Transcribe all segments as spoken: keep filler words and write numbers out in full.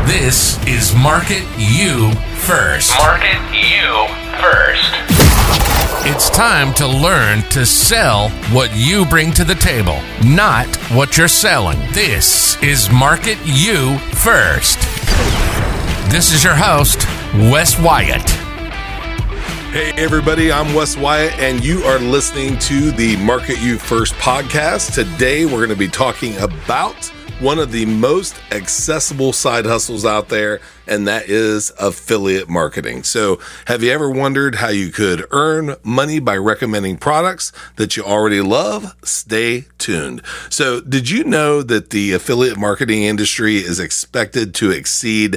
This is Market You First. Market You First. It's time to learn to sell what you bring to the table, not what you're selling. This is Market You First. This is your host, Wes Wyatt. Hey everybody, I'm Wes Wyatt and you are listening to the Market You First podcast. Today we're going to be talking about one of the most accessible side hustles out there, and that is affiliate marketing. So have you ever wondered how you could earn money by recommending products that you already love? Stay tuned. So did you know that the affiliate marketing industry is expected to exceed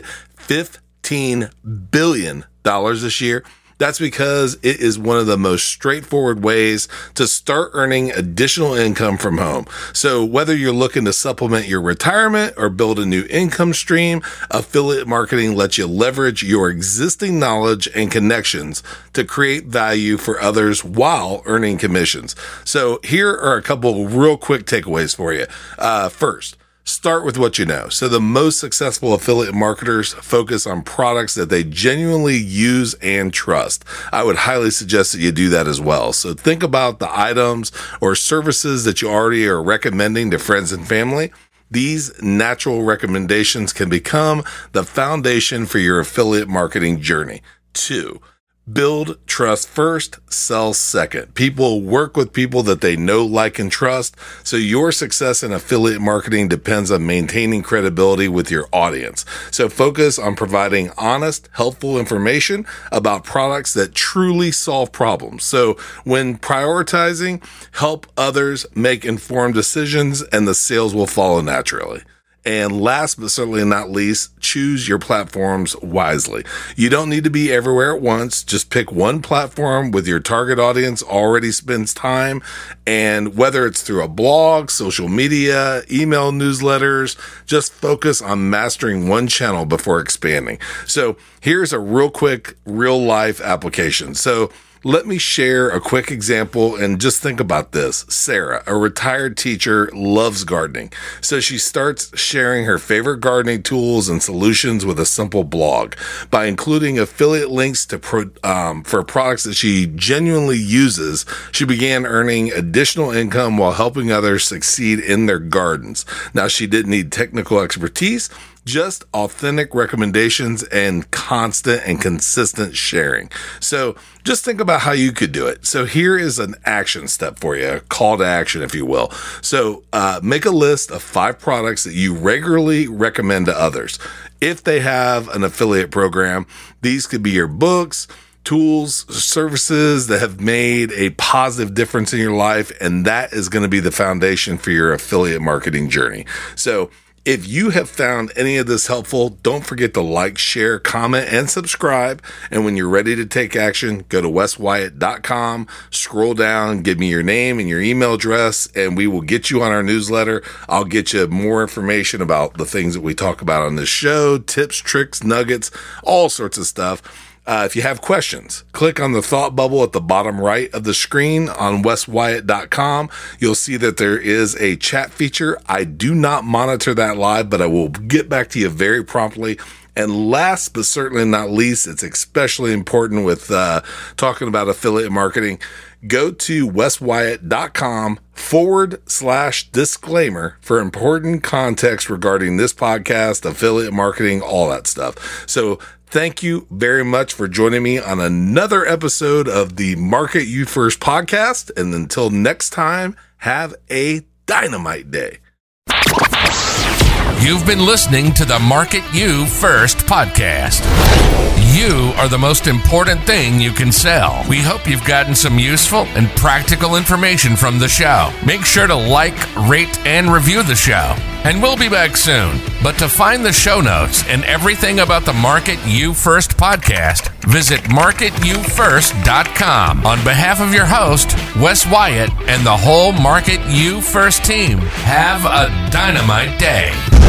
fifteen billion dollars this year? That's because it is one of the most straightforward ways to start earning additional income from home. So whether you're looking to supplement your retirement or build a new income stream, affiliate marketing lets you leverage your existing knowledge and connections to create value for others while earning commissions. So here are a couple real quick takeaways for you. Uh, first, start with what you know. So the most successful affiliate marketers focus on products that they genuinely use and trust. I would highly suggest that you do that as well. So think about the items or services that you already are recommending to friends and family. These natural recommendations can become the foundation for your affiliate marketing journey. Two, build trust first, sell second. People work with people that they know, like, and trust. So your success in affiliate marketing depends on maintaining credibility with your audience. So focus on providing honest, helpful information about products that truly solve problems. So when prioritizing, help others make informed decisions and the sales will follow naturally. And last but certainly not least, choose your platforms wisely. You don't need to be everywhere at once. Just pick one platform with your target audience already spends time. And whether it's through a blog, social media, email newsletters, just focus on mastering one channel before expanding. So here's a real quick, real life application. So let me share a quick example and just think about this. Sarah, a retired teacher, loves gardening. So she starts sharing her favorite gardening tools and solutions with a simple blog. By including affiliate links to pro, um, for products that she genuinely uses, she began earning additional income while helping others succeed in their gardens. Now, she didn't need technical expertise, just authentic recommendations and constant and consistent sharing. So just think about how you could do it. So here is an action step for you, a call to action, if you will. So uh, make a list of five products that you regularly recommend to others. If they have an affiliate program, these could be your books, tools, services that have made a positive difference in your life, and that is going to be the foundation for your affiliate marketing journey. So if you have found any of this helpful, don't forget to like, share, comment, and subscribe. And when you're ready to take action, go to wes wyatt dot com, scroll down, give me your name and your email address, and we will get you on our newsletter. I'll get you more information about the things that we talk about on this show, tips, tricks, nuggets, all sorts of stuff. Uh, if you have questions, click on the thought bubble at the bottom right of the screen on wes wyatt dot com. You'll see that there is a chat feature. I do not monitor that live, but I will get back to you very promptly. And last but certainly not least, it's especially important with uh, talking about affiliate marketing. Go to wes wyatt dot com forward slash disclaimer for important context regarding this podcast, affiliate marketing, all that stuff. So thank you very much for joining me on another episode of the Market You First podcast. And until next time, have a dynamite day. You've been listening to the Market You First podcast. You are the most important thing you can sell. We hope you've gotten some useful and practical information from the show. Make sure to like, rate, and review the show. And we'll be back soon. But to find the show notes and everything about the Market You First podcast, visit market you first dot com. On behalf of your host, Wes Wyatt, and the whole Market You First team, have a dynamite day.